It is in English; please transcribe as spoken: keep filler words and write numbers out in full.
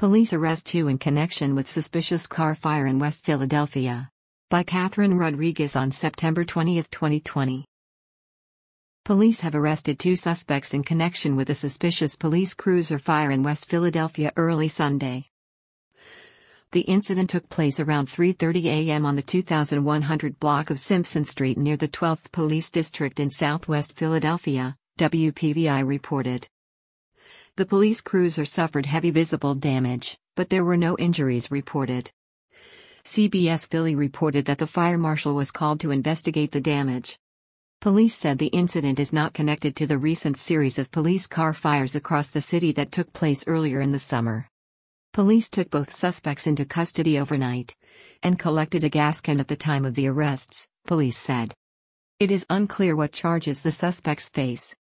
Police arrest two in connection with suspicious car fire in West Philadelphia. By Catherine Rodriguez on September twentieth, twenty twenty. Police have arrested two suspects in connection with a suspicious police cruiser fire in West Philadelphia early Sunday. The incident took place around three thirty a m on the two thousand one hundred block of Simpson Street near the twelfth Police District in southwest Philadelphia, W P V I reported. The police cruiser suffered heavy visible damage, but there were no injuries reported. C B S Philly reported that the fire marshal was called to investigate the damage. Police said the incident is not connected to the recent series of police car fires across the city that took place earlier in the summer. Police took both suspects into custody overnight and collected a gas can at the time of the arrests, police said. It is unclear what charges the suspects face.